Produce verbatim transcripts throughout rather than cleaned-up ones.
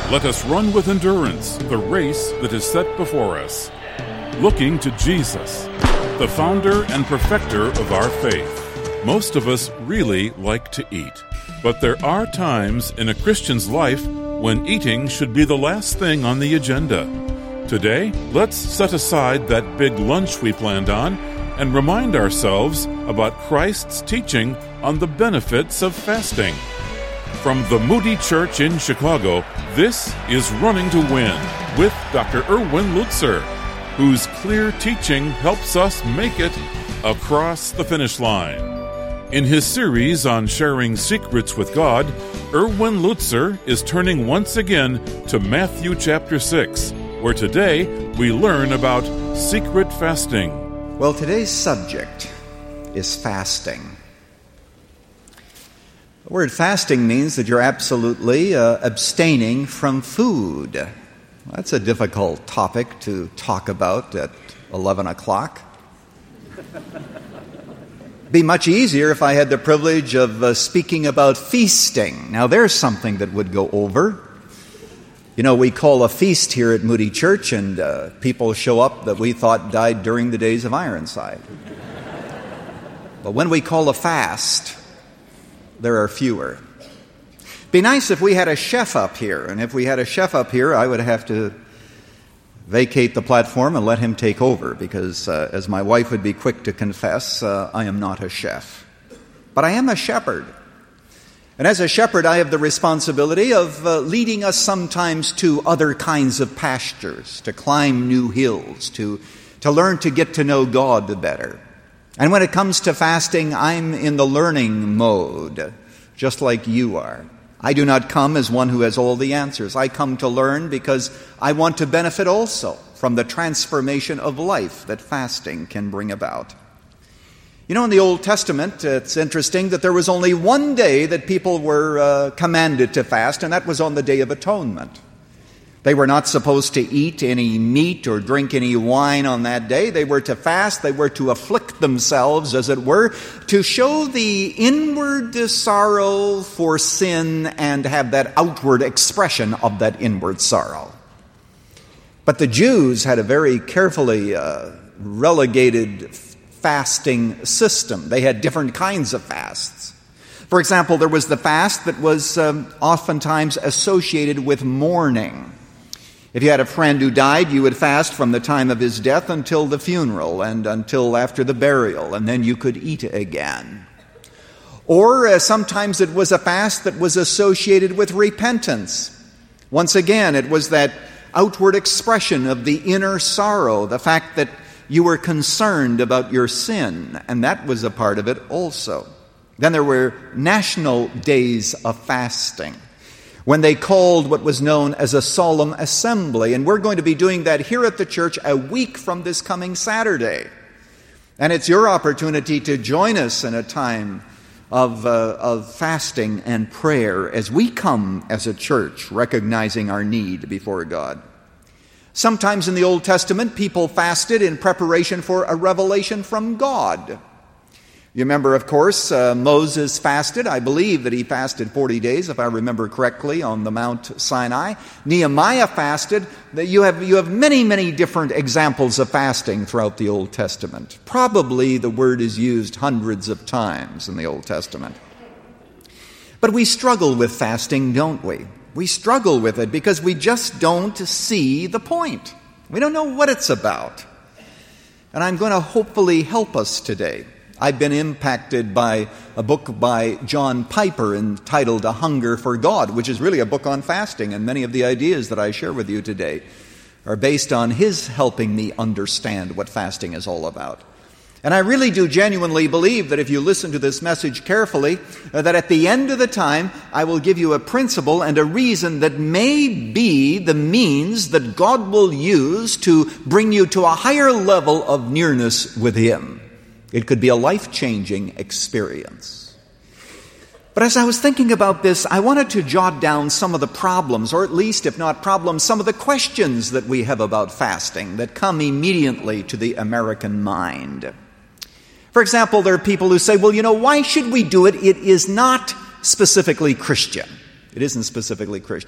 Let us run with endurance the race that is set before us, looking to Jesus, the founder and perfecter of our faith. Most of us really like to eat, but there are times in a Christian's life when eating should be the last thing on the agenda. Today, let's set aside that big lunch we planned on and remind ourselves about Christ's teaching on the benefits of fasting. From the Moody Church in Chicago, this is Running to Win with Doctor Erwin Lutzer, whose clear teaching helps us make it across the finish line. In his series on sharing secrets with God, Erwin Lutzer is turning once again to Matthew chapter six, where today we learn about secret fasting. Well, today's subject is fasting. The word fasting means that you're absolutely uh, abstaining from food. That's a difficult topic to talk about at eleven o'clock. It'd be much easier if I had the privilege of uh, speaking about feasting. Now, there's something that would go over. You know, we call a feast here at Moody Church, and uh, people show up that we thought died during the days of Ironside. But when we call a fast, there are fewer. It'd be nice if we had a chef up here, and if we had a chef up here, I would have to vacate the platform and let him take over, because uh, as my wife would be quick to confess, uh, I am not a chef. But I am a shepherd. And as a shepherd, I have the responsibility of uh, leading us sometimes to other kinds of pastures, to climb new hills, to, to learn to get to know God better. And when it comes to fasting, I'm in the learning mode, just like you are. I do not come as one who has all the answers. I come to learn because I want to benefit also from the transformation of life that fasting can bring about. You know, in the Old Testament, it's interesting that there was only one day that people were uh, commanded to fast, and that was on the Day of Atonement. They were not supposed to eat any meat or drink any wine on that day. They were to fast. They were to afflict themselves, as it were, to show the inward sorrow for sin and have that outward expression of that inward sorrow. But the Jews had a very carefully uh, relegated fasting system. They had different kinds of fasts. For example, there was the fast that was um, oftentimes associated with mourning. If you had a friend who died, you would fast from the time of his death until the funeral and until after the burial, and then you could eat again. Or uh, sometimes it was a fast that was associated with repentance. Once again, it was that outward expression of the inner sorrow, the fact that you were concerned about your sin, and that was a part of it also. Then there were national days of fasting, when they called what was known as a solemn assembly. And we're going to be doing that here at the church a week from this coming Saturday. And it's your opportunity to join us in a time of, uh, of fasting and prayer as we come as a church, recognizing our need before God. Sometimes in the Old Testament, people fasted in preparation for a revelation from God. You remember, of course, uh, Moses fasted. I believe that he fasted forty days, if I remember correctly, on the Mount Sinai. Nehemiah fasted. You have, you have many, many different examples of fasting throughout the Old Testament. Probably the word is used hundreds of times in the Old Testament. But we struggle with fasting, don't we? We struggle with it because we just don't see the point. We don't know what it's about. And I'm going to hopefully help us today. I've been impacted by a book by John Piper entitled A Hunger for God, which is really a book on fasting, and many of the ideas that I share with you today are based on his helping me understand what fasting is all about. And I really do genuinely believe that if you listen to this message carefully, uh, that at the end of the time, I will give you a principle and a reason that may be the means that God will use to bring you to a higher level of nearness with Him. It could be a life-changing experience. But as I was thinking about this, I wanted to jot down some of the problems, or at least, if not problems, some of the questions that we have about fasting that come immediately to the American mind. For example, there are people who say, well, you know, why should we do it? It is not specifically Christian. It isn't specifically Christian.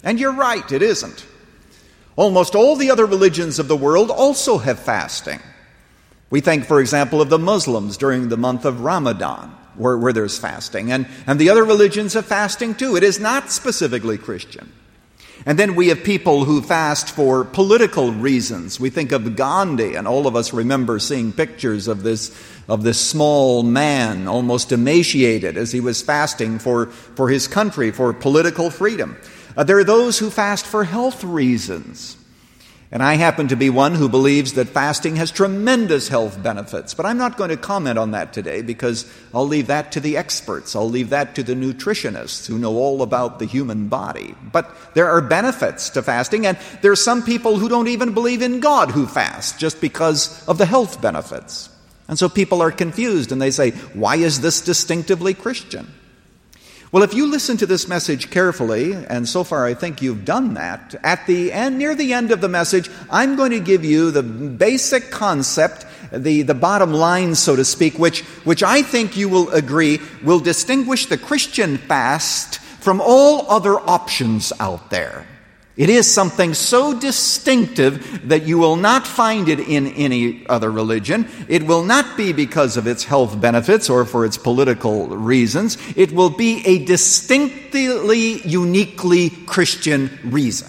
And you're right, it isn't. Almost all the other religions of the world also have fasting. We think, for example, of the Muslims during the month of Ramadan, where, where there's fasting. And, and the other religions have fasting too. It is not specifically Christian. And then we have people who fast for political reasons. We think of Gandhi, and all of us remember seeing pictures of this of this small man, almost emaciated, as he was fasting for, for his country, for political freedom. Uh, there are those who fast for health reasons. And I happen to be one who believes that fasting has tremendous health benefits. But I'm not going to comment on that today because I'll leave that to the experts. I'll leave that to the nutritionists who know all about the human body. But there are benefits to fasting, and there are some people who don't even believe in God who fast just because of the health benefits. And so people are confused and they say, why is this distinctively Christian? Well, if you listen to this message carefully, and so far I think you've done that, at the end, near the end of the message, I'm going to give you the basic concept, the, the bottom line, so to speak, which, which I think you will agree will distinguish the Christian fast from all other options out there. It is something so distinctive that you will not find it in any other religion. It will not be because of its health benefits or for its political reasons. It will be a distinctly, uniquely Christian reason.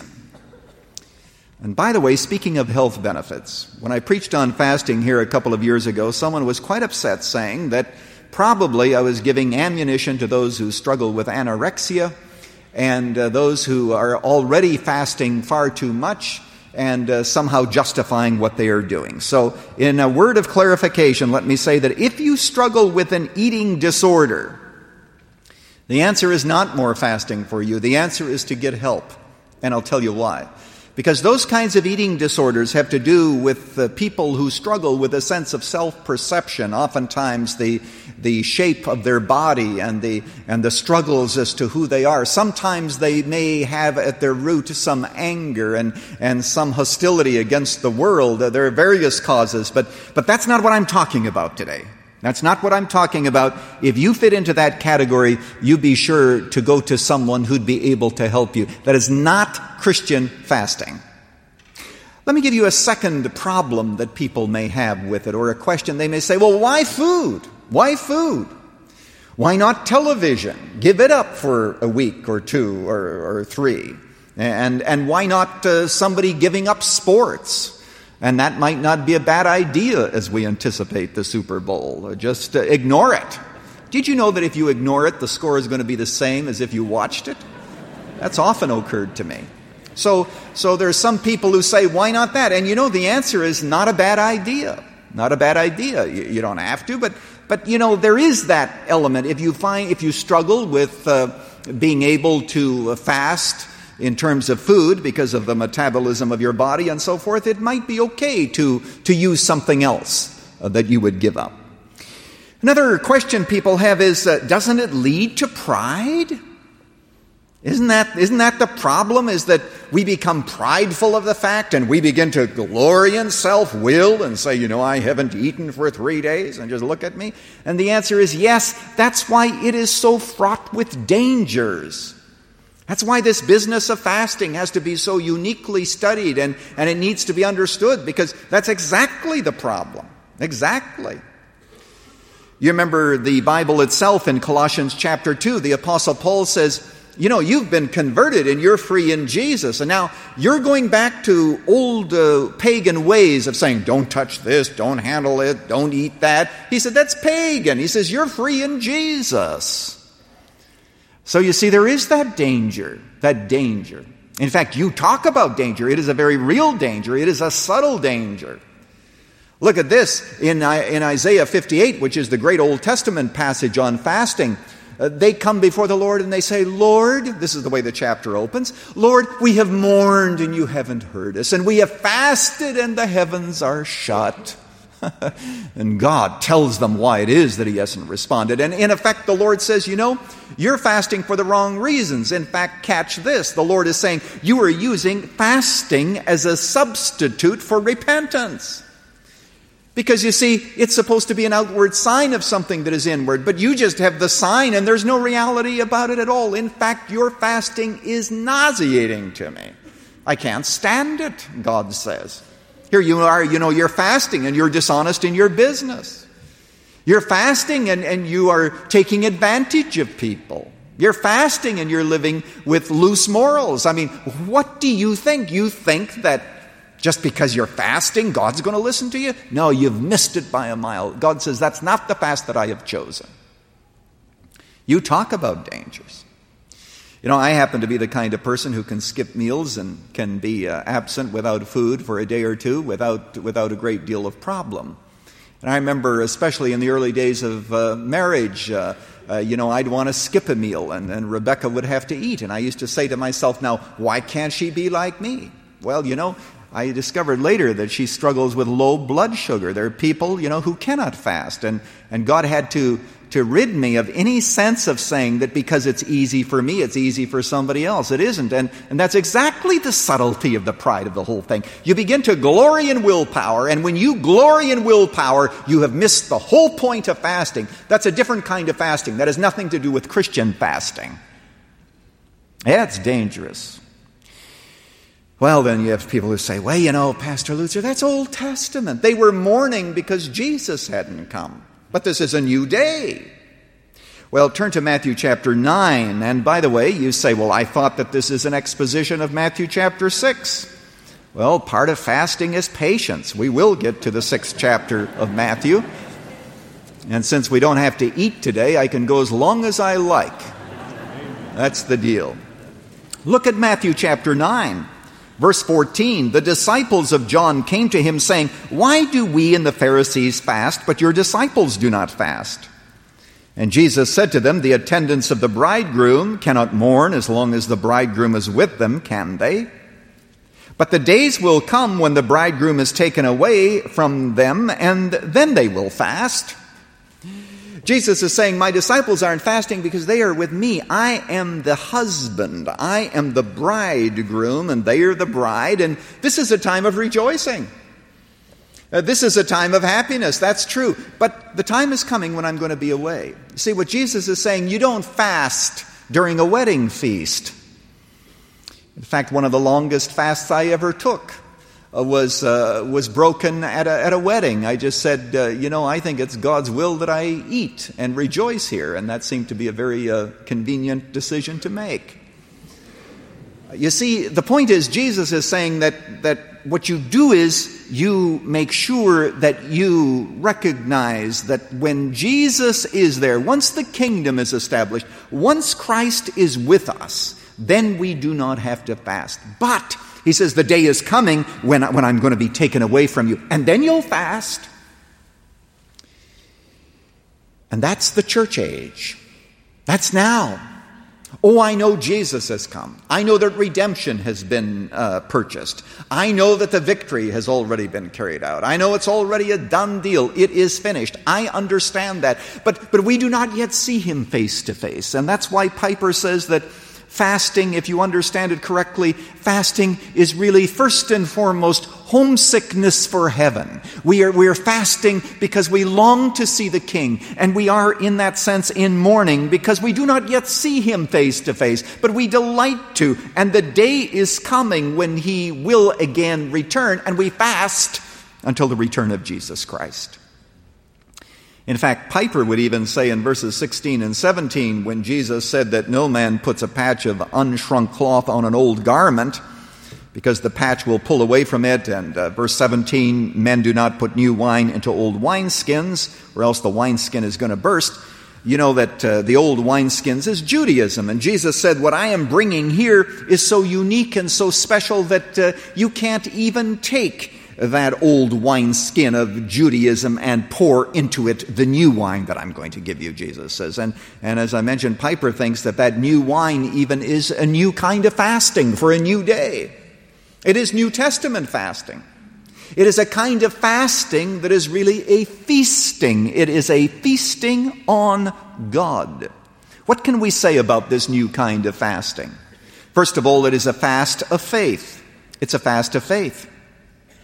And by the way, speaking of health benefits, when I preached on fasting here a couple of years ago, someone was quite upset saying that probably I was giving ammunition to those who struggle with anorexia and uh, those who are already fasting far too much and uh, somehow justifying what they are doing. So in a word of clarification, let me say that if you struggle with an eating disorder, the answer is not more fasting for you. The answer is to get help, and I'll tell you why. Because those kinds of eating disorders have to do with uh, people who struggle with a sense of self-perception, oftentimes the the shape of their body and the and the struggles as to who they are. Sometimes they may have at their root some anger and, and some hostility against the world. Uh, there are various causes, but but that's not what I'm talking about today. That's not what I'm talking about. If you fit into that category, you be sure to go to someone who'd be able to help you. That is not Christian fasting. Let me give you a second problem that people may have with it, or a question. They may say, well, why food? Why food? Why not television? Give it up for a week or two or, or three. And, and why not uh, somebody giving up sports? And that might not be a bad idea as we anticipate the Super Bowl. Just uh, ignore it. Did you know that if you ignore it, the score is going to be the same as if you watched it? That's often occurred to me. So, so there's some people who say, why not that? And you know, the answer is not a bad idea. Not a bad idea. You, you don't have to, but, but you know, there is that element. If you find, if you struggle with uh, being able to uh, fast in terms of food because of the metabolism of your body and so forth, it might be okay to, to use something else uh, that you would give up. Another question people have is, uh, doesn't it lead to pride? Isn't that, isn't that the problem, is that we become prideful of the fact and we begin to glory in self-will and say, you know, I haven't eaten for three days and just look at me? And the answer is yes, that's why it is so fraught with dangers. That's why this business of fasting has to be so uniquely studied, and, and it needs to be understood, because that's exactly the problem. Exactly. You remember the Bible itself in Colossians chapter two, the Apostle Paul says, you know, you've been converted and you're free in Jesus, and now you're going back to old uh, pagan ways of saying, don't touch this, don't handle it, don't eat that. He said, that's pagan. He says, you're free in Jesus. So you see, there is that danger, that danger. In fact, you talk about danger. It is a very real danger. It is a subtle danger. Look at this in, in Isaiah fifty-eight, which is the great Old Testament passage on fasting. Uh, they come before the Lord and they say, Lord, this is the way the chapter opens, Lord, we have mourned and you haven't heard us, and we have fasted and the heavens are shut. And God tells them why it is that he hasn't responded. And in effect, the Lord says, you know, you're fasting for the wrong reasons. In fact, catch this. The Lord is saying you are using fasting as a substitute for repentance. Because you see, it's supposed to be an outward sign of something that is inward, but you just have the sign and there's no reality about it at all. In fact, your fasting is nauseating to me. I can't stand it, God says. Here you are, you know, you're fasting and you're dishonest in your business. You're fasting and, and you are taking advantage of people. You're fasting and you're living with loose morals. I mean, what do you think? You think that just because you're fasting, God's going to listen to you? No, you've missed it by a mile. God says, that's not the fast that I have chosen. You talk about dangers. You know, I happen to be the kind of person who can skip meals and can be uh, absent without food for a day or two without, without a great deal of problem. And I remember, especially in the early days of uh, marriage, uh, uh, you know, I'd want to skip a meal, and, and Rebecca would have to eat. And I used to say to myself, now, why can't she be like me? Well, you know, I discovered later that she struggles with low blood sugar. There are people, you know, who cannot fast. And, and God had to, to rid me of any sense of saying that because it's easy for me, it's easy for somebody else. It isn't. And, and that's exactly the subtlety of the pride of the whole thing. You begin to glory in willpower, and when you glory in willpower, you have missed the whole point of fasting. That's a different kind of fasting. That has nothing to do with Christian fasting. Yeah, it's dangerous. Well, then you have people who say, well, you know, Pastor Lutzer, that's Old Testament. They were mourning because Jesus hadn't come. But this is a new day. Well, turn to Matthew chapter nine. And by the way, you say, well, I thought that this is an exposition of Matthew chapter six. Well, part of fasting is patience. We will get to the sixth chapter of Matthew. And since we don't have to eat today, I can go as long as I like. That's the deal. Look at Matthew chapter nine. Verse fourteen, the disciples of John came to him saying, why do we and the Pharisees fast, but your disciples do not fast? And Jesus said to them, the attendants of the bridegroom cannot mourn as long as the bridegroom is with them, can they? But the days will come when the bridegroom is taken away from them, and then they will fast. Jesus is saying, my disciples aren't fasting because they are with me. I am the husband. I am the bridegroom, and they are the bride. And this is a time of rejoicing. Uh, this is a time of happiness. That's true. But the time is coming when I'm going to be away. See, what Jesus is saying, you don't fast during a wedding feast. In fact, one of the longest fasts I ever took Uh, was uh, was broken at a, at a wedding. I just said, uh, you know, I think it's God's will that I eat and rejoice here. And that seemed to be a very uh, convenient decision to make. You see, the point is, Jesus is saying that, that what you do is you make sure that you recognize that when Jesus is there, once the kingdom is established, once Christ is with us, then we do not have to fast. But he says, the day is coming when, when I'm going to be taken away from you. And then you'll fast. And that's the church age. That's now. Oh, I know Jesus has come. I know that redemption has been uh, purchased. I know that the victory has already been carried out. I know it's already a done deal. It is finished. I understand that. But, but we do not yet see him face to face. And that's why Piper says that fasting, if you understand it correctly, fasting is really first and foremost homesickness for heaven. We are, we are fasting because we long to see the King, and we are in that sense in mourning because we do not yet see him face to face, but we delight to, and the day is coming when he will again return, and we fast until the return of Jesus Christ. In fact, Piper would even say in verses sixteen and seventeen, when Jesus said that no man puts a patch of unshrunk cloth on an old garment, because the patch will pull away from it, and uh, verse seventeen, men do not put new wine into old wineskins, or else the wineskin is going to burst. You know that uh, the old wineskins is Judaism, and Jesus said, what I am bringing here is so unique and so special that uh, you can't even take that old wineskin of Judaism and pour into it the new wine that I'm going to give you, Jesus says. And, and as I mentioned, Piper thinks that that new wine even is a new kind of fasting for a new day. It is New Testament fasting. It is a kind of fasting that is really a feasting. It is a feasting on God. What can we say about this new kind of fasting? First of all, it is a fast of faith. It's a fast of faith.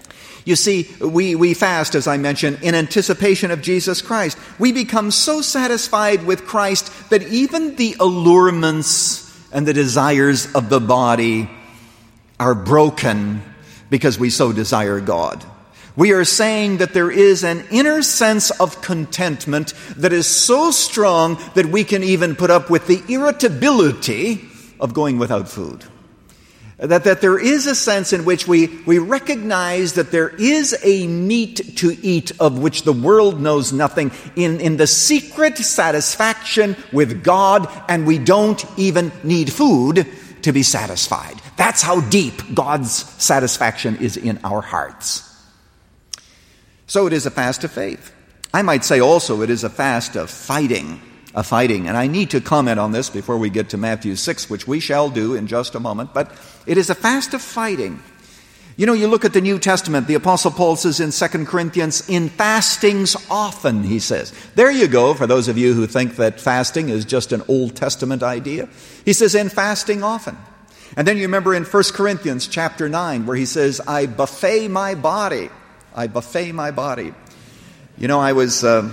You see, we, we fast, as I mentioned, in anticipation of Jesus Christ. We become so satisfied with Christ that even the allurements and the desires of the body are broken because we so desire God. We are saying that there is an inner sense of contentment that is so strong that we can even put up with the irritability of going without food. That, that there is a sense in which we, we recognize that there is a meat to eat of which the world knows nothing in, in the secret satisfaction with God, and we don't even need food to be satisfied. That's how deep God's satisfaction is in our hearts. So it is a fast of faith. I might say also it is a fast of fighting, of fighting. And I need to comment on this before we get to Matthew six, which we shall do in just a moment. But it is a fast of fighting. You know, you look at the New Testament, the Apostle Paul says in Second Corinthians, in fastings often, he says. There you go, for those of you who think that fasting is just an Old Testament idea. He says, in fasting often. And then you remember in First Corinthians chapter nine, where he says, I buffet my body. I buffet my body. You know, I was, uh,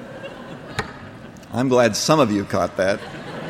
I'm glad some of you caught that.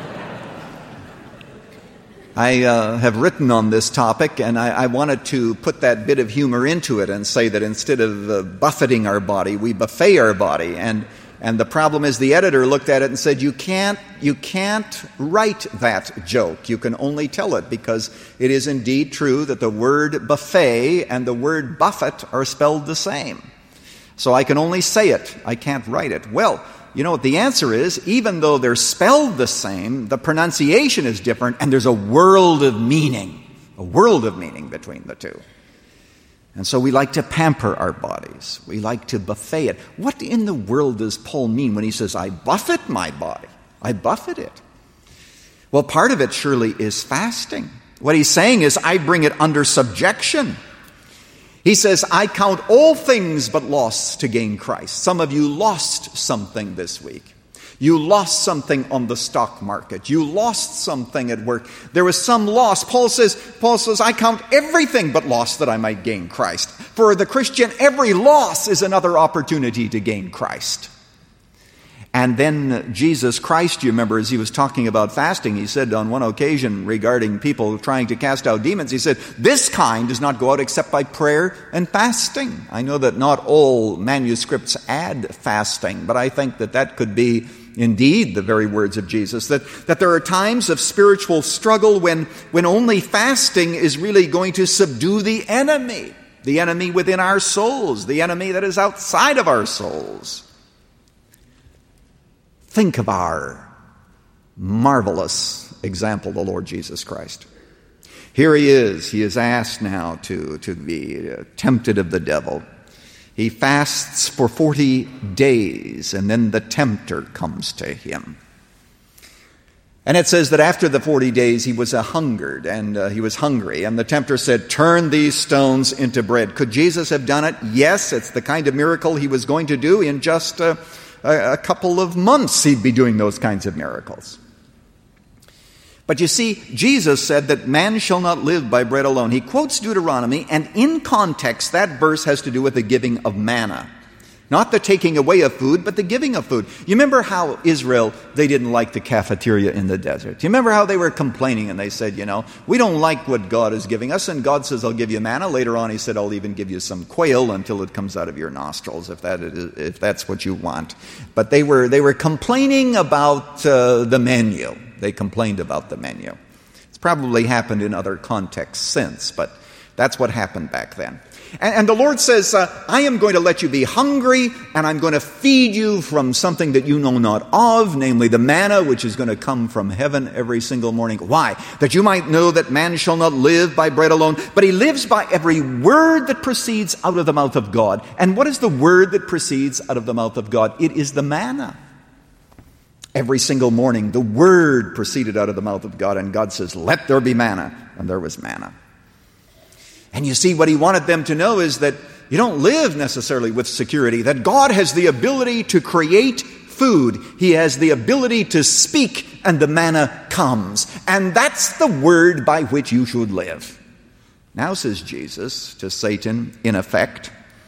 I uh, have written on this topic, and I, I wanted to put that bit of humor into it and say that instead of uh, buffeting our body, we buffet our body. And and the problem is the editor looked at it and said, you can't, you can't write that joke. You can only tell it, because it is indeed true that the word buffet and the word buffet are spelled the same. So I can only say it. I can't write it. Well, you know what the answer is? Even though they're spelled the same, the pronunciation is different, and there's a world of meaning, a world of meaning between the two. And so we like to pamper our bodies. We like to buffet it. What in the world does Paul mean when he says, I buffet my body? I buffet it. Well, part of it surely is fasting. What he's saying is, I bring it under subjection. He says, I count all things but loss to gain Christ. Some of you lost something this week. You lost something on the stock market. You lost something at work. There was some loss. Paul says, Paul says, I count everything but loss that I might gain Christ. For the Christian, every loss is another opportunity to gain Christ. And then Jesus Christ, you remember, as he was talking about fasting, he said on one occasion regarding people trying to cast out demons, he said, this kind does not go out except by prayer and fasting. I know that not all manuscripts add fasting, but I think that that could be indeed the very words of Jesus, that, that there are times of spiritual struggle when, when only fasting is really going to subdue the enemy, the enemy within our souls, the enemy that is outside of our souls. Think of our marvelous example, the Lord Jesus Christ. Here he is. He is asked now to, to be tempted of the devil. He fasts for forty days, and then the tempter comes to him. And it says that after the forty days, he was a hungered, and uh, he was hungry. And the tempter said, turn these stones into bread. Could Jesus have done it? Yes, it's the kind of miracle he was going to do in just uh, a, a couple of months. He'd be doing those kinds of miracles. But you see, Jesus said that man shall not live by bread alone. He quotes Deuteronomy, and in context, that verse has to do with the giving of manna. Not the taking away of food, but the giving of food. You remember how Israel, they didn't like the cafeteria in the desert. You remember how they were complaining, and they said, you know, we don't like what God is giving us, and God says, I'll give you manna. Later on, he said, I'll even give you some quail until it comes out of your nostrils, if that is, if that's what you want. But they were, they were complaining about uh, the menu. They complained about the menu. It's probably happened in other contexts since, but that's what happened back then. And, and the Lord says, uh, I am going to let you be hungry, and I'm going to feed you from something that you know not of, namely the manna, which is going to come from heaven every single morning. Why? That you might know that man shall not live by bread alone, but he lives by every word that proceeds out of the mouth of God. And what is the word that proceeds out of the mouth of God? It is the manna. Every single morning, the word proceeded out of the mouth of God, and God says, let there be manna. And there was manna. And you see, what he wanted them to know is that you don't live necessarily with security, that God has the ability to create food. He has the ability to speak, and the manna comes. And that's the word by which you should live. Now, says Jesus to Satan, in effect,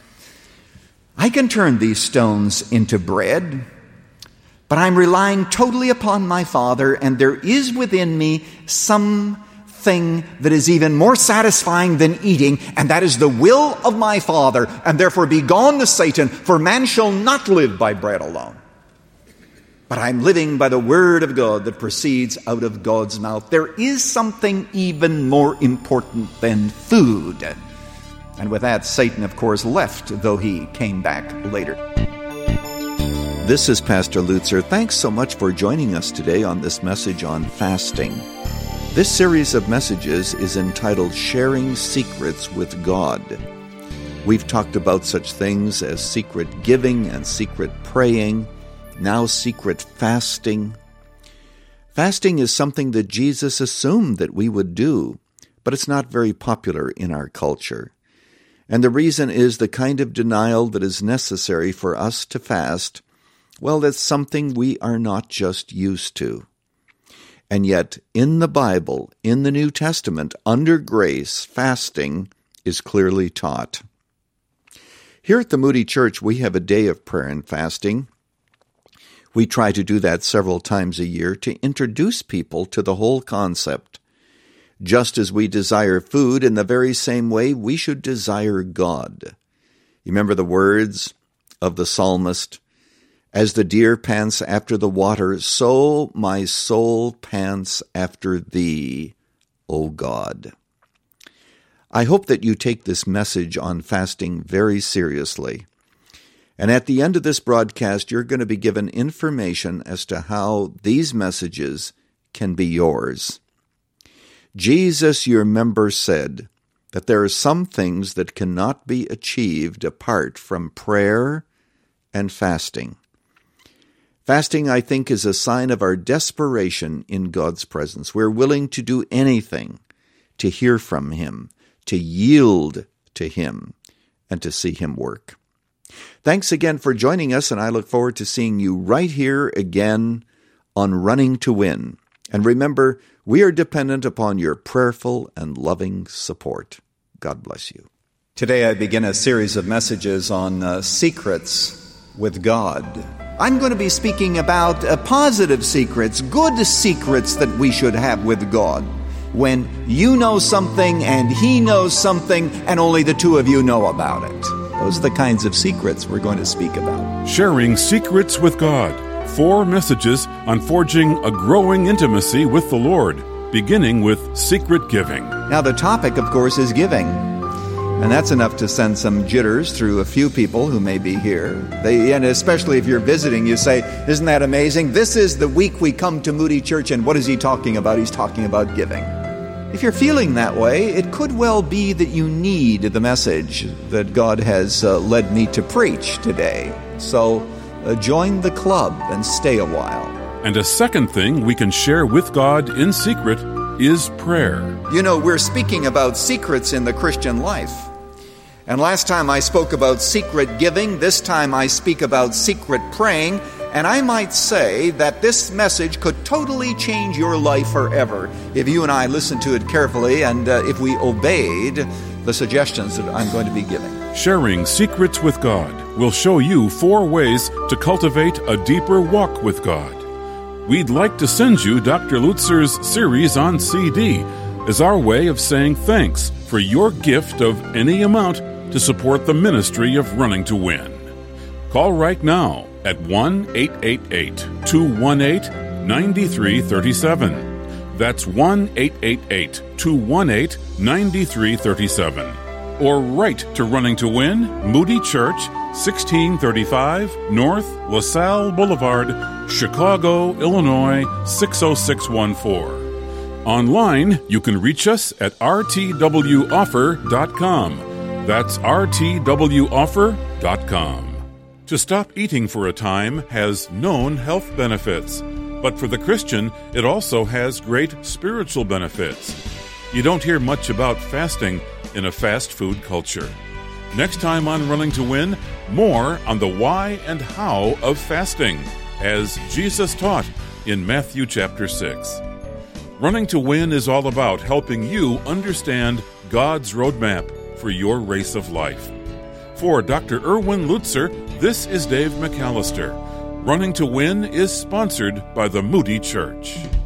I can turn these stones into bread, but I'm relying totally upon my Father, and there is within me something that is even more satisfying than eating, and that is the will of my Father, and therefore be gone to Satan, for man shall not live by bread alone. But I'm living by the word of God that proceeds out of God's mouth. There is something even more important than food. And with that, Satan, of course, left, though he came back later. This is Pastor Lutzer. Thanks so much for joining us today on this message on fasting. This series of messages is entitled Sharing Secrets with God. We've talked about such things as secret giving and secret praying, now secret fasting. Fasting is something that Jesus assumed that we would do, but it's not very popular in our culture. And the reason is the kind of denial that is necessary for us to fast. Well, that's something we are not just used to. And yet, in the Bible, in the New Testament, under grace, fasting is clearly taught. Here at the Moody Church, we have a day of prayer and fasting. We try to do that several times a year to introduce people to the whole concept. Just as we desire food, in the very same way we should desire God. You remember the words of the psalmist, "As the deer pants after the water, so my soul pants after thee, O God." I hope that you take this message on fasting very seriously. And at the end of this broadcast, you're going to be given information as to how these messages can be yours. Jesus, you remember, said that there are some things that cannot be achieved apart from prayer and fasting. Fasting, I think, is a sign of our desperation in God's presence. We're willing to do anything to hear from Him, to yield to Him, and to see Him work. Thanks again for joining us, and I look forward to seeing you right here again on Running to Win. And remember, we are dependent upon your prayerful and loving support. God bless you. Today I begin a series of messages on uh, secrets with God. I'm going to be speaking about uh, positive secrets, good secrets that we should have with God. When you know something and He knows something and only the two of you know about it. Those are the kinds of secrets we're going to speak about. Sharing Secrets with God. Four messages on forging a growing intimacy with the Lord, beginning with secret giving. Now, the topic, of course, is giving. And that's enough to send some jitters through a few people who may be here. They, and especially if you're visiting, you say, "Isn't that amazing? This is the week we come to Moody Church, and what is he talking about? He's talking about giving." If you're feeling that way, it could well be that you need the message that God has uh, led me to preach today. So, Uh, join the club and stay a while. And a second thing we can share with God in secret is prayer. You know, we're speaking about secrets in the Christian life. And last time I spoke about secret giving. This time I speak about secret praying. And I might say that this message could totally change your life forever if you and I listened to it carefully and uh, if we obeyed the suggestions that I'm going to be giving. Sharing Secrets with God will show you four ways to cultivate a deeper walk with God. We'd like to send you Doctor Lutzer's series on C D as our way of saying thanks for your gift of any amount to support the ministry of Running to Win. Call right now at one eight eight eight, two one eight, nine three three seven. That's one eight eight eight, two one eight, nine three three seven. Or write to Running to Win, Moody Church, sixteen thirty-five North LaSalle Boulevard, Chicago, Illinois, six oh six one four. Online, you can reach us at r t w offer dot com. That's r t w offer dot com. To stop eating for a time has known health benefits, but for the Christian, it also has great spiritual benefits. You don't hear much about fasting in a fast food culture. Next time on Running to Win, more on the why and how of fasting, as Jesus taught in Matthew chapter six. Running to Win is all about helping you understand God's roadmap for your race of life. For Doctor Erwin Lutzer, this is Dave McAllister. Running to Win is sponsored by the Moody Church.